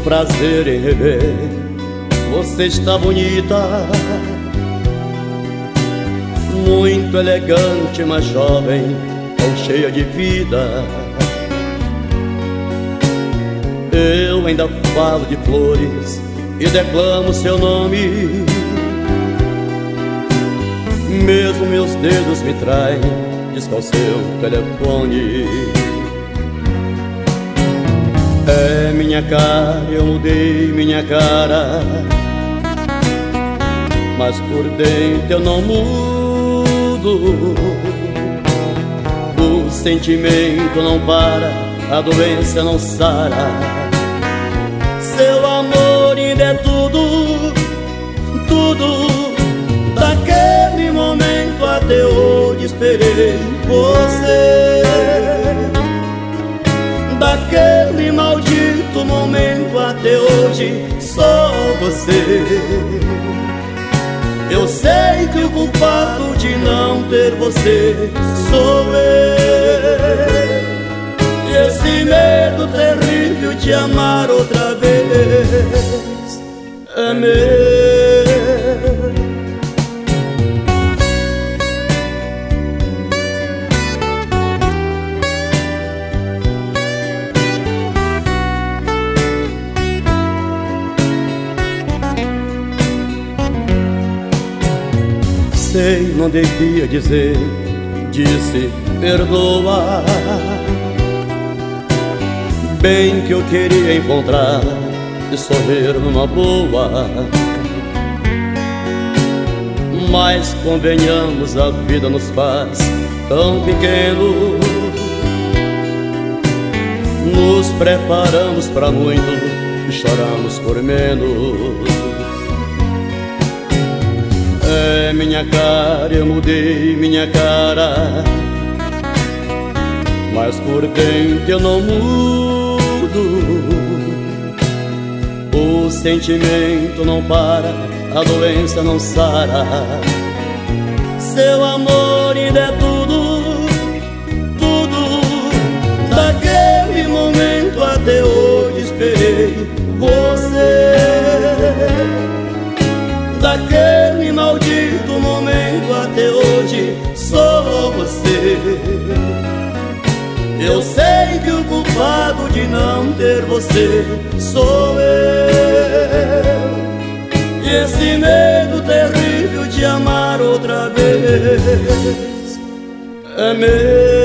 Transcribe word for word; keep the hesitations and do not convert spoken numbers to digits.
prazer em rever. Você está bonita, muito elegante, mas jovem, tão cheia de vida. Eu ainda falo de flores e declamo seu nome. Mesmo meus dedos me traem, diz qual seu telefone. É minha cara, eu mudei minha cara, mas por dentro eu não mudo. O sentimento não para, a doença não sara. Seu amor ainda é tudo, tudo. Daquele momento até hoje esperei você. Daquele maldito momento até hoje só você. Eu sei que o culpado de não ter você sou eu. E esse medo terrível de amar outra vez é meu. Sei, não devia dizer, disse perdoa. Bem que eu queria encontrar e sorrir numa boa, mas convenhamos, a vida nos faz tão pequeno. Nos preparamos pra muito e choramos por menos. É minha cara, eu mudei minha cara, mas por dentro eu não mudo. O sentimento não para, a doença não sara. Seu amor ainda é tudo, tudo. Daquele momento até hoje esperei você. Daquele maldito momento até hoje só você. Eu sei que o culpado de não ter você sou eu. E esse medo terrível de amar outra vez é meu.